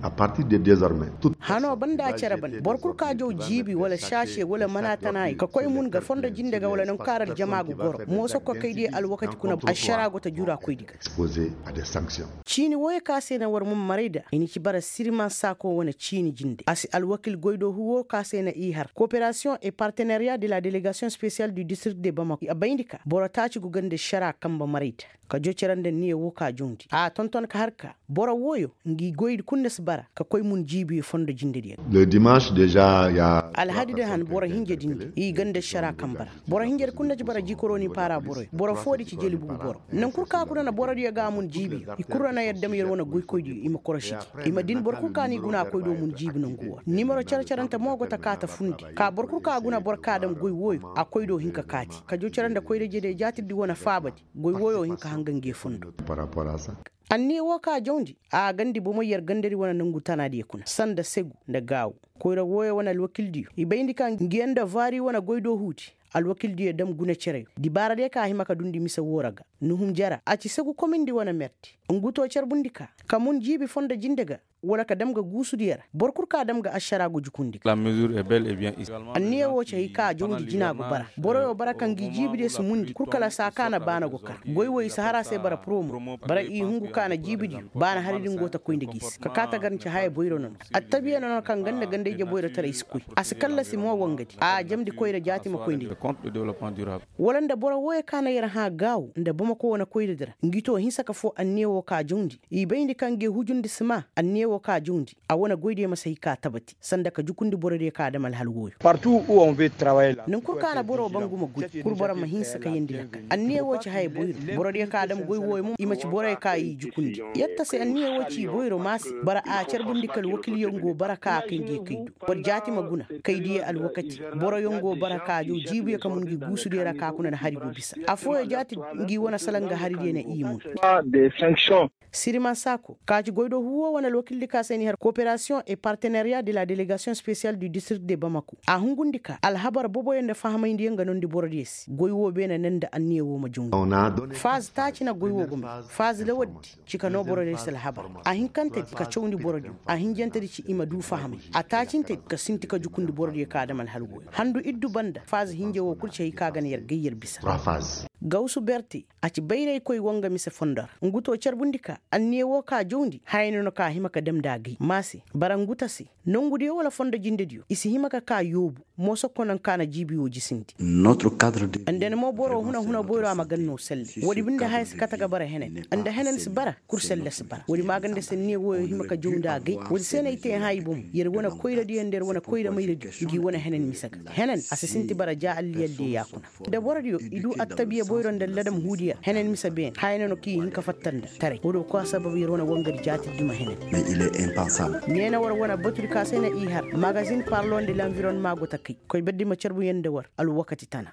à partir de désormais hano banda ceraban borkur ka jow jibi wala shashe wala manatana ka koy mun ga fonda jinde ga wala nan karal jama'u goro mo so ko kaydi al wakati kuna ashara go ta jura koy diga exposé à des sanctions. Chini woye ka se na war mun marida ini ci bara sirma sako wana chini jinde asi al wakil goydo huwo ka se na ihar coopération et partenariat de la délégation spéciale du district de Bamako abayindika borata ci gugande shara kamba marida ka jocerande niye wo ka jondi a tonton ka harka bora woyo ngi goydi kunnes bara ka koy mun jibi fondo jinde diya Le dimanche déjà il y a alhadi de han bora hinje dindi i gande shara kambara bora hinje kunna bara jikoroni para bora fodi ci jeli bugu bora nan kurka kuna na bora diya ga mun jibi i kurana yaddam yer wona goy koydi ima koroshiki ima din bor kurka ni guna koydo mun jibi nan guwa nimero charcharanta mogo ta kata fundi ka bor kurka guna bor kadam goy woyo a koydo hinka kati ka jocerande koyde jede jatidi wona faabadi goy woyo hinka hangange fundo par rapport à ça. anni woka jondi a gandi bomo yer gandari wana nangu tanadi kuna sanda segu da gawo koyra woyo wana alwakildi ibayndi kan ngenda vari wana goydo huti alwakildi dam guna cere di barade ka himaka dundi misa woraga nuhum jara aci segu komindi wana merti nguto cerbundika kamun jibi fonda jindega wala ka damga gusudiyar borkur ka damga ashara go jukundi la mesure est bel et bien anni wo ce ka jondi jina go bara boro barakan gi jibi de sumundi kurkala sakana bana go kar goy woy sahara se bara promo bara i hungu kana jibi di bana haridin gota koynde gis ka kata garnci haye boyro non attabiya non kan ganda gande je boyro tara iskui askalla si mo wongati a jamdi koyre jati ma koynde compte de développement durable walanda boro woy kana yara ha gaw nda bama ko wona koyde dara ngito hisaka fo anni wo ka jondi i bayndi kange hujundi sima anni wo ka jondi a wona goyde masa hika tabati sanda ka jukundi borode ka damal halwoyo partout où on veut travailler là nan kurkana boro banguma gudi kurbara ma hinsa ka yendi lakka anni wo ci hay boyro borode ka dam goy woy mum imaci bore ka yi jukundi yatta se anni wo ci boyro masi bara a cerbundi kal wakil yongo baraka kange kaydu war jati maguna kaydi al wakati boro yongo baraka jo jibi ka mun gi gusude raka kuna na harigo bisa afo e jati ngi wona salanga haride na imun des sanctions. Sirima Sako kaji goydo huwo wana lokildi ka seni her coopération et partenariat de la délégation spéciale du district de Bamako a hungundika alhabar bobo yende fahamayndi yanga nondi borodiyesi goywo bena nenda anniye wo ma jungo phase taci na goywo gumbe phase le waddi cika no borodiyesi alhabar a hinkante ka chawndi borodi a hinjante ci ima du fahamay a tacinte ka sinti ka jukundi borodi ka damal halgo handu iddu banda phase hinje wo kurce ka gan yer gayyar bisa phase gawsu berti aci bayray koy wonga mise fondar nguto cerbundika anniye wo ka jondi hayno no ka himaka dem dagi masi barangutasi nongudi wala fonda jindediyo isi himaka ka yobu mo sokkonan kana jibiwo jisinti notre cadre de anden mo boro huna boyro ama ganno selle wodi binda hayse kataga bara henen anda henen si bara kurselle si bara wodi magande sen ni wo himaka jonda gi wodi sene ite haybum yer wona koyra di ender wona koyra mayra di wona henen misaga henen asisinti bara ja alli yalde yakuna de borodiyo idu attabiye boyro ndel ladam hudiya henen misa ben hayno no ki hinka fattanda tare wodo ko sababu yer wona wongari jati duma henen mais il est impensable nena war wona botul ka sene ihar magazine parlons de l'environnement gota koy beddi ma cerbu yende war al wakati tana